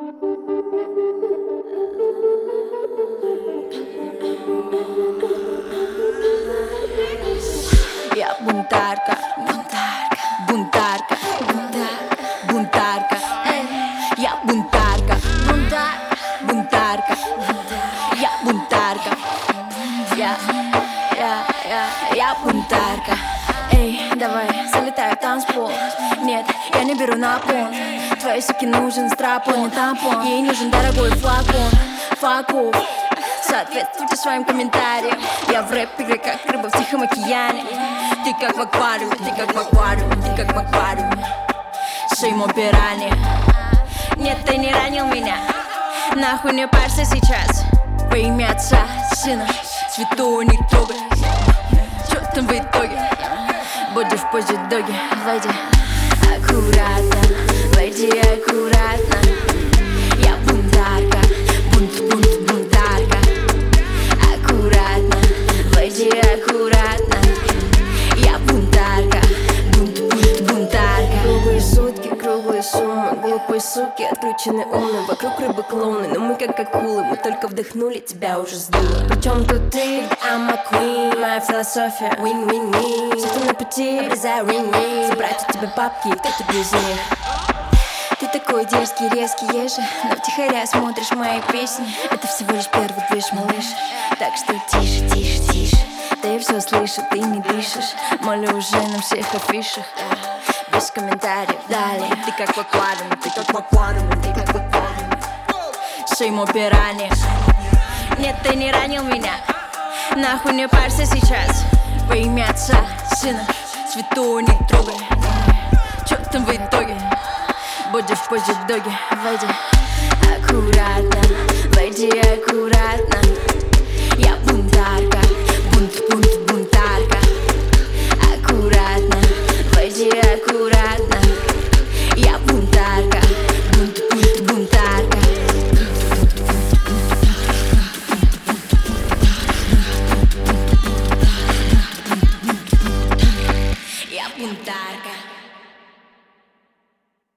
Я бунтарка, бунтарка, бунтарка, бунтарка, бунтарка. Я бунтарка, бунтарка, бунтарка, я бунтарка. Я бунтарка. Эй, давай, залетай в танцпол. Нет, я не беру на пол. Твоей суке нужен страпон, не тампон. Ей нужен дорогой флакон. Факу, соответствуйте своим комментариям. Я в рэп-игре, как рыба в Тихом океане. Ты как в аквариуме, ты как в аквариуме, ты как в аквариуме. Шеймо пирани. Нет, ты не ранил меня. Нахуй не парься сейчас. Во имя Отца, Сына, Святого не трогай. Чё там в итоге? Боди в позе доги. Войди аккуратно, войди аккуратно. Я бунтарка, бунтарка. Аккуратно, войди аккуратно. Я бунтарка, бунтарка. Круглые сутки, круглые суммы. Глупые суки, отключены умны. Вокруг рыбы клоуны, но мы как акулы. Мы только вдохнули, тебя уже сдуло. Причем тут ты, I'm a queen. Моя философия, win-win-win. Все, кто на пути, обрезаю ring-ring. Забрать у тебя бабки, кто тебе из них? Ты такой дерзкий, резкий, еже, но втихаря смотришь мои песни. Это всего лишь первый движ, малыш. Так что тише, тише, тише. Ты все слышишь, ты не дышишь. Молю уже на всех афишах. Без комментариев, далее. Ты как в аквариуме, ты как в аквариуме, ты как в аквариуме. Шеймо пирани. Нет, ты не ранил меня. Нахуй не парься сейчас. Во имя Отца, Сына, Святого не трогай. Чё там в итоге? Боди в позе доги. Войди аккуратно, войди аккуратно.